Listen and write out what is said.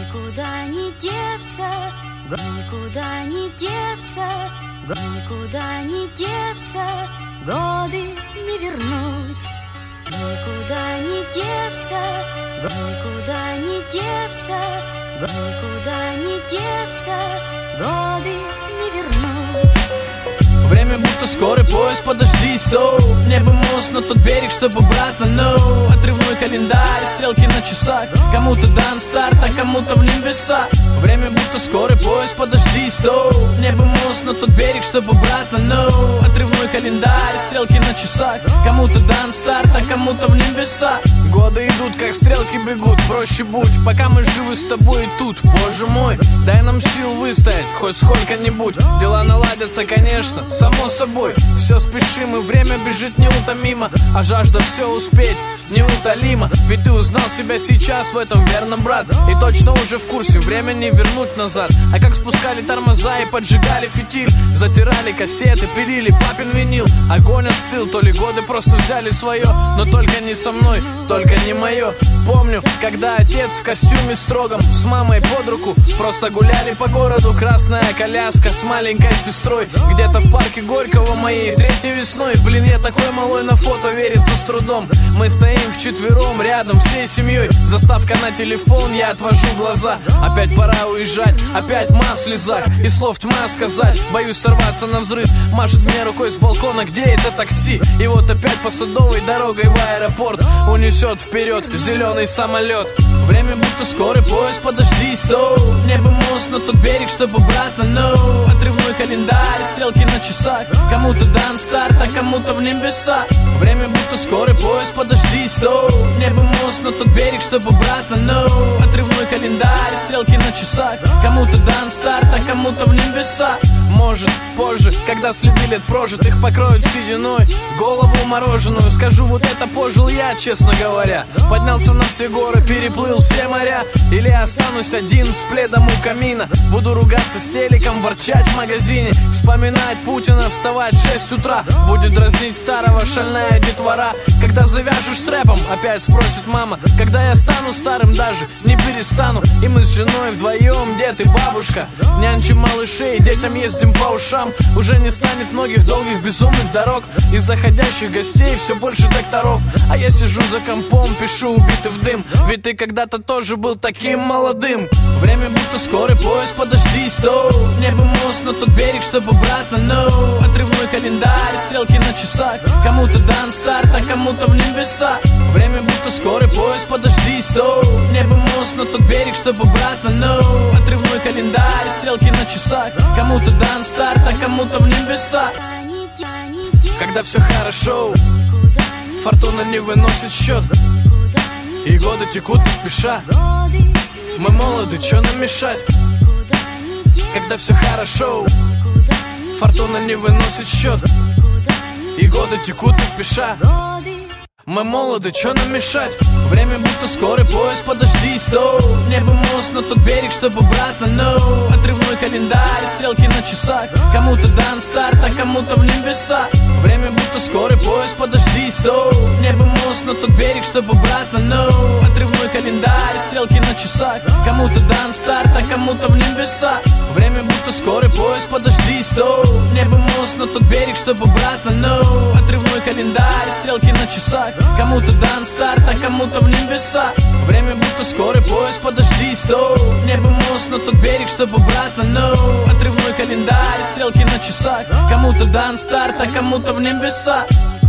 Никуда не деться, никуда не деться, никуда не деться, годы не вернуть. Никуда не деться, никуда не деться, никуда не деться, годы не вернуть. Время будто скорый поезд, подожди, стоп. Небо мост на тот берег, чтобы обратно, no. Отрывной календарь, стрелки на часах. Кому-то дан старт, а кому-то в небеса. Время будто скорый поезд, подожди, стоп. Небо мост на тот берег, чтобы обратно, no. Отрывной календарь, стрелки на часах. Кому-то дан старт, а кому-то в небеса. Годы идут, как стрелки бегут, проще будь, пока мы живы с тобой и тут. Боже мой, дай нам сил выстоять, хоть сколько-нибудь. Дела наладятся, конечно, само собой. Все спешим, и время бежит неутомимо, а жажда все успеть неутолима. Ведь ты узнал себя сейчас в этом, верно, брат? И точно уже в курсе, время не вернуть назад. А как спускали тормоза и поджигали фитиль, затирали кассеты, пилили папин винил. Огонь остыл, то ли годы просто взяли свое. Но только не со мной, только не мое. Помню, когда отец в костюме строгом с мамой под руку просто гуляли по городу. Красная коляска с маленькой сестрой где-то в парке Горького моей третьей весной. Блин, я такой малой, на фото верится с трудом. Мы стоим вчетвером рядом всей семьей. Заставка на телефон, я отвожу глаза. Опять пора уезжать, опять мать в слезах. И слов тьма сказать, боюсь сорваться на взрыв. Машет мне рукой с балкона, где это такси? И вот опять по Садовой дорогой в аэропорт унесет вперед зеленый самолет. Время будто скорый поезд, подожди, стоп. Небо мост на тот берег, чтобы обратно, no. Отрывной календарь, стрелки на часах. Кому-то дан старт, а кому-то в небеса. Время будто скорый поезд, подожди, стоп. Небо мост на тот берег, чтобы обратно, no. Отрывной календарь, стрелки на часах. Кому-то дан старт, а кому-то в небеса. Может, позже, когда следы лет прожитых покроют сединой голову мороженую. Скажу, вот это пожил я, честно говоря. Поднялся на все горы, переплыл все моря. Или останусь один с пледом у камина. Буду ругаться с телеком, ворчать в магазине. Вспоминать Путина, вставать в 6 утра. Будет дразнить старого шальная детвора. Когда завяжешь с рэпом, опять спросит мама. Когда я стану старым, даже не перестану. И мы с женой вдвоем, дед и бабушка. Нянчим малышей, детям ездим по ушам. Уже не станет многих долгих безумных дорог. Из заходящих гостей все больше докторов. А я сижу за компом, пишу убитый в дым. Ведь ты когда-то тоже был таким молодым. Время будто скорый поезд, подожди, стоп. Небо мост на тот берег, чтобы обратно, no. Отрывной календарь, стрелки на часах. Кому-то дан старт, а кому-то в небеса. Время будто скорый поезд, подожди, стоп. Небо мост на тот берег, чтобы обратно, no. Отрывной календарь, стрелки на часах. Кому-то дан старт, а кому-то в небеса. Когда все хорошо, фортуна не выносит счет, и годы текут не спеша. Мы молоды, чё нам мешать? Когда все хорошо, фортуна не выносит счет, и годы текут не спеша. Мы молоды, чё нам мешать? Время будто скорый поезд, подожди, стоп. Небо мост на тот берег, чтобы обратно, no. Отрывной календарь, стрелки на часах. Кому-то дан старт, а кому-то в небеса. Время будто скорый поезд, подожди, стоп. Небо мост на тот берег, чтобы обратно, no. Отрывной календарь, стрелки на часах. Кому-то дан старт, а кому-то в небеса. Время будто скорый поезд, подожди, стоп. Небо мост на тот берег, чтобы обратно, no. Отрывной календарь, стрелки на часах. Кому-то дан старт, а кому-то в небеса. Время будто скорый поезд, подожди, стоп. Небо мост на тот берег, чтобы обратно, no. Отрывной календарь, стрелки на часах. Кому-то дан старт, а кому-то в небеса.